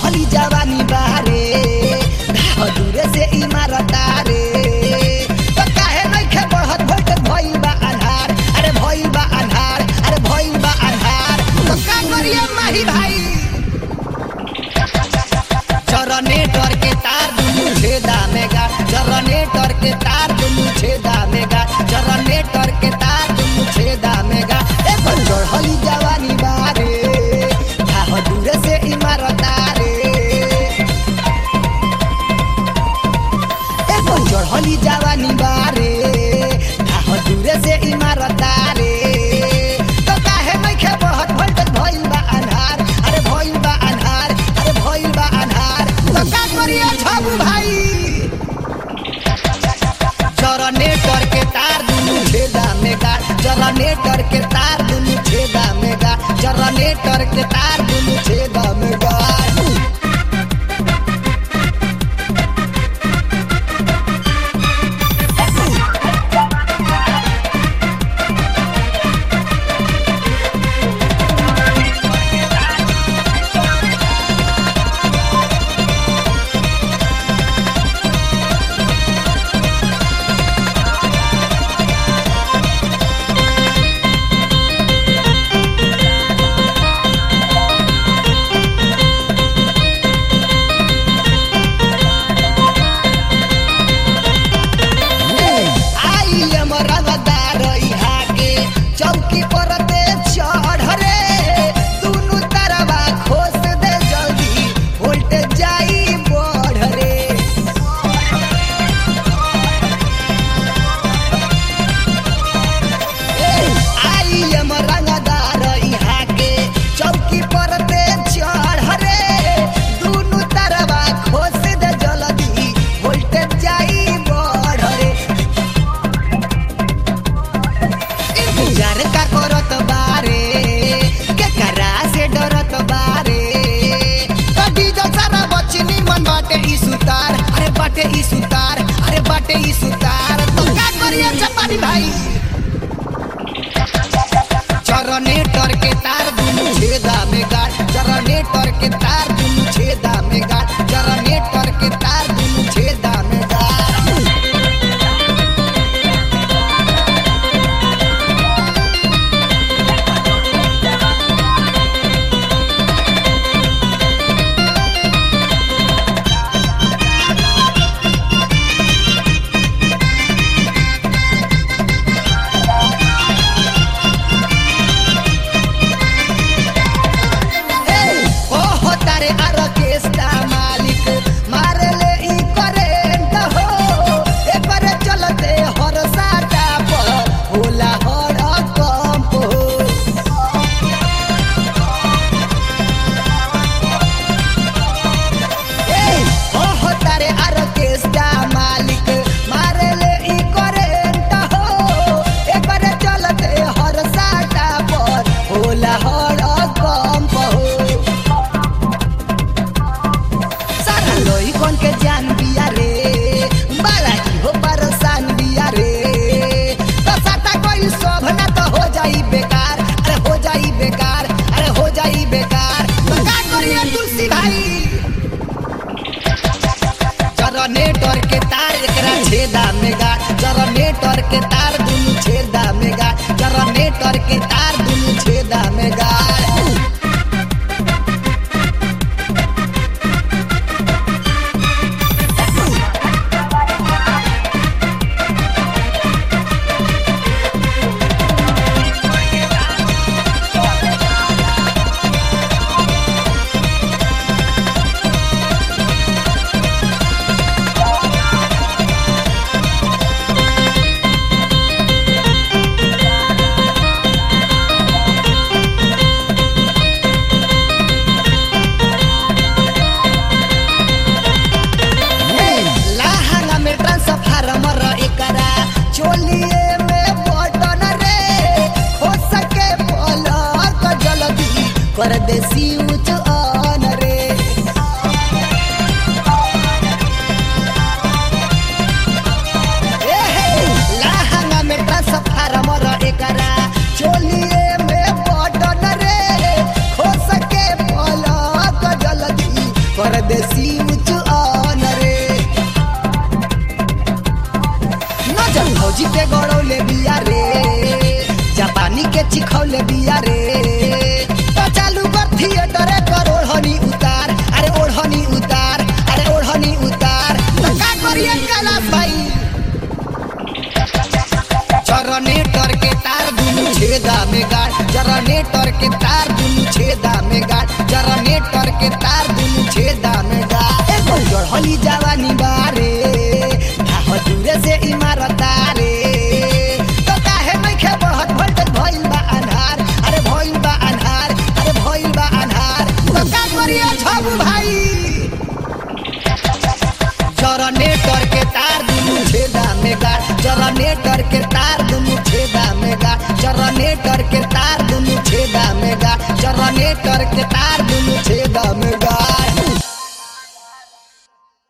चढ़ली जवानी बारे दूरे से इमारत रे तो काहे नइखे बढ़त भइल भइल बा अन्हार अरे भइल बा अन्हार अरे भइल बा अन्हार तो का करिए माही भाई जनरेटर के तार दुनु छेदा में गाड़ जनरेटर के तार दुनु छेदा में गाड़ जनरेटर के तार दुनु छेदा में गाड़ एगो चढ़ली जवानी बारे दूरे से इमारत रे एगो चढ़ली जवानी बारे दूरे से इमारत रे तो काहे नइखे बढ़त भइल बा अन्हार अरे भइल बा अन्हार अरे भइल बा अन्हार तो का करिए छबू भाई जनरेटर के तार दुनु छेदा में गाड़ जनरेटर के तार दुनु छेदा में गाड़ जनरेटर के तार दुनु छेदा में गाड़ चौकी पर दे चढ़ रे दुनु तरवा खोस दे जल्दी वोल्टेज जाई बढ़ रे आई एम रंगदार यहाँ के चौकी पर दे चढ़ रे दुनु तरवा खोस दे जल्दी वोल्टेज जाई बढ़ रे इंतजार का करत बारे के करा से डरत बारे कदी जो सारा बचनी मन बाटे ई सुतार अरे बाटे ई सुतार अरे बाटे ई सुतार तो का करिए चपारी भाई जनरेटर के तार दुनु छेदा में गाड़ जनरेटर के तार दुनु छेदा में गाड़ जनरेटर के तार दुनु छेदा में गाड़ के जान बिया रे बाला की हो परेशान बिया रे तो साता कोई शोभ ना तो हो जाई बेकार अरे हो जाई बेकार अरे हो जाई बेकार तो का करिए तुलसी भाई जनरेटर के तार एकरा छेदा में गाड़ जनरेटर के तार दुनु छेदा में गाड़ जनरेटर के तार दुनु छेदा में गाड़ देखौले बिया रे तो चालू कर थिएटर कर ओढ़नी उतार अरे ओढ़नी उतार अरे ओढ़नी उतार तो का करिए कैलाश भाई जनरेटर के तार दुनु छेदा में गाड़ जनरेटर के तार दुनु छेदा में गाड़ जनरेटर के तार दुनु छेदा में गाड़ एगो जड़हली जवानी बारे धाह दूरे से इमारत रे तो काहे नइखे बढ़त वोल्टेज भइल बा अन्हार अरे भइल बा अन्हार अरे भइल बा अन्हार तो का करिए छबू भाई जनरेटर के तार दुनु छेदा में गाड़ जनरेटर के तार दुनु छेदा में गाड़ जनरेटर के तार दुनु छेदा में गाड़ जनरेटर के